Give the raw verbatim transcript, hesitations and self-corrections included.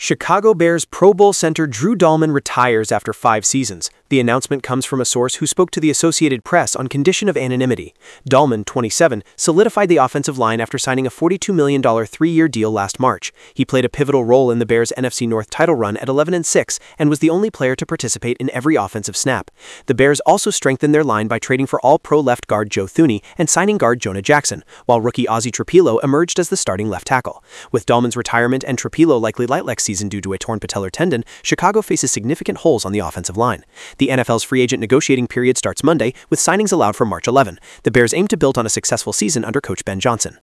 Chicago Bears Pro Bowl center Drew Dalman retires after five seasons. The announcement comes from a source who spoke to the Associated Press on condition of anonymity. Dalman, twenty-seven, solidified the offensive line after signing a forty-two million dollars three-year deal last March. He played a pivotal role in the Bears' N F C North title run at eleven and six and was the only player to participate in every offensive snap. The Bears also strengthened their line by trading for All-Pro left guard Joe Thuney and signing guard Jonah Jackson, while rookie Ozzie Trapilo emerged as the starting left tackle. With Dalman's retirement and Trapilo likely light next season due to a torn patellar tendon, Chicago faces significant holes on the offensive line. The N F L's free agent negotiating period starts Monday, with signings allowed for March eleventh. The Bears aim to build on a successful season under coach Ben Johnson.